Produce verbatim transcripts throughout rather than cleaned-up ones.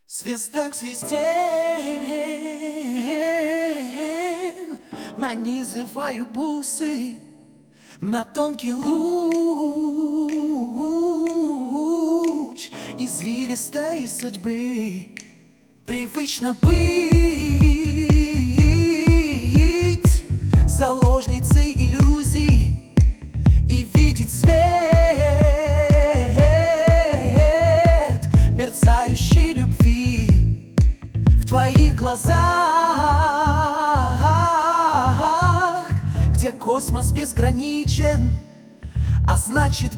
Звезда к звезде нанизываю бусы на тонкий луч извилистой судьбы. Привычно быть заложницей иллюзий и видеть свет, мерцающей любви в твоих глазах, где космос безграничен, а значит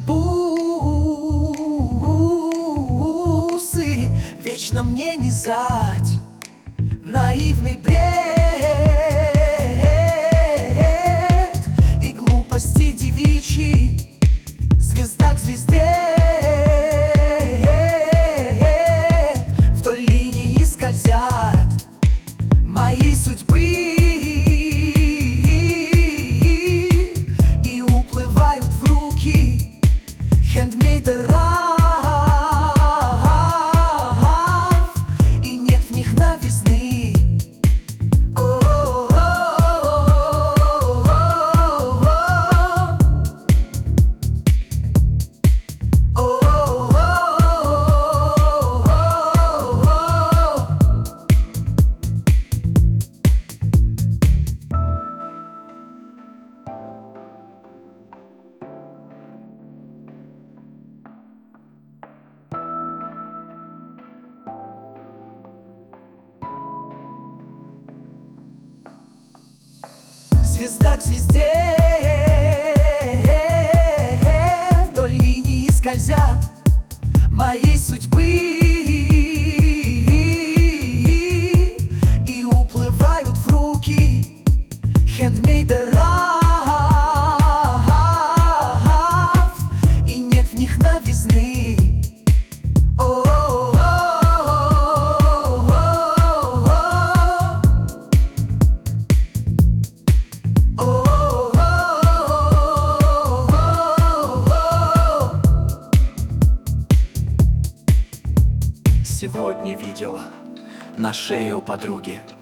бусы вечно мне низать наивный бред и глупости девичьи. Звезда к звезде вдоль линии скользят моей судьбы и уплывают в руки хендмейдера. Звезда к звезде вдоль линии скользят моей судьбы и уплывают в руки хендмейдеров, и нет в них новизны. Сегодня видела на шее у подруги